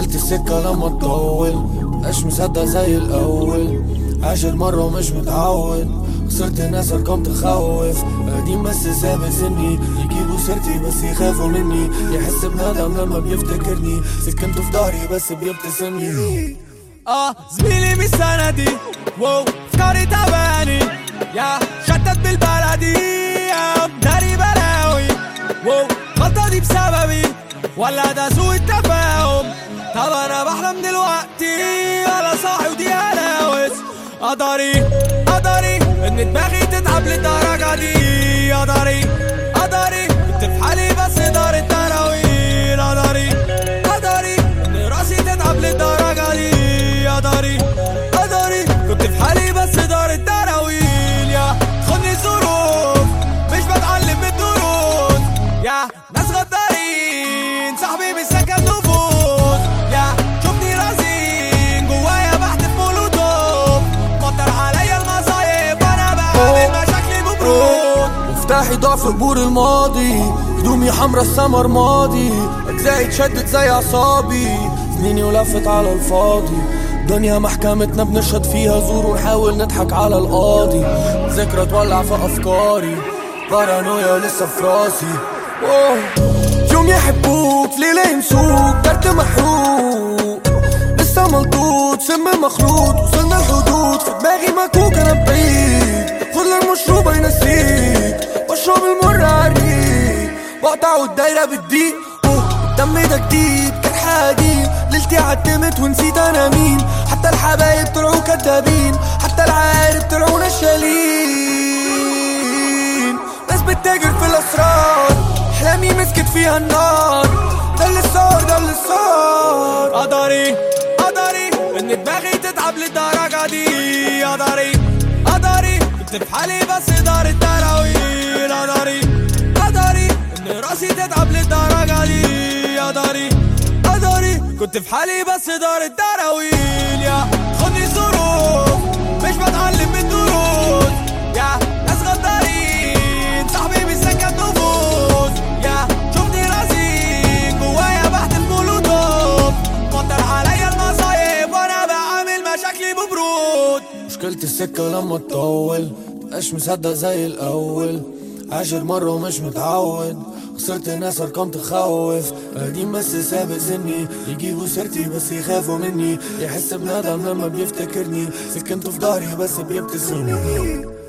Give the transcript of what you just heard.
مشكلتي السكة لما تطول مبقاش مصدق زي الأول، عاشر مرة ومش متعود، خسرت ناس أرقام تخوف، قديم بس سابق سني، يجيبوا سيرتي بس يخافوا مني، يحس بندم لما بيفتكرني، سكنته في ظهري بس بيبتسمني. زميلي مش سندي، واو فكاري تعباني، يا شتت بالبلدي، يا داري بلاوي، واو غلطة دي بسببي ولا ده سوء التفاهم؟ طب انا بحلم دلوقتي على صاحي ودي هلاوس، قدري ان دماغي تتعب للدرجة دي، قدري كنت في حالي بس دار التراويل، قدري ان راسي تتعب للدرجة دي، قدري كنت في حالي بس دار التراويل، يا خدني ظروف مش بتعلم من الدروس، يا ناس غدارين صاحبي مش سكن نفوس، يا شوفني رزين جوايا بحت في مولوتوف، مطر عليا المصايب وانا بعمل مشاكلي ببرود، مفتاحي ضعف قبور الماضي، هدومي حمرا السمر ماضي، اجزائي اتشدت زي اعصابي، سنيني ولفت على الفاضي، دنيا محكمتنا بنشهد فيها زور ونحاول نضحك على القاضي، ذكرى تولع في افكاري، بارانويا لسه في راسي، يوم يحبوك ليلة ينسوك، درد محروق لسه ملطوط، سم مخلوط، وصلنا الحدود، في دماغي مكوك انا بعيد، خد المشروب ينسيك، بشرب المر عريق، بقطع الدايرة بالضيق، الدم ده جديد كان حديد، ليلتي عتمت ونسيت انا مين، حتى الحبايب طلعوا كدابين، حتى العارف طلعوا نشالين، ناس بتتاجر في الاسرار، احلامي مسكت فيها النار، ده اللي صار قدري ان دماغي تتعب للدرجة دي، قدري كنت في حالي بس دار التراويل، قدري ان راسي تتعب للدرجة دي، قدري كنت في حالي بس دار التراويل، يا خدني ظروف مش بتعلم من دروس، يا ناس غدارين صاحبي مش سكت نفوس، يا شوفني رزين جوايا بحت في مولوتوف، مطر عليا المصايب وانا بعمل مشاكلي ببرود، مشكلتي السكة لما تطول مبقاش مصدق زي الأول، عاشر مرة ومش متعود، خسرت ناس أرقام تخوف، قديم بس سابق سني، يجيبوا سيرتي بس يخافوا مني، يحس بندم لما بيفتكرني، سكنته في ظهري بس بيبتسمني.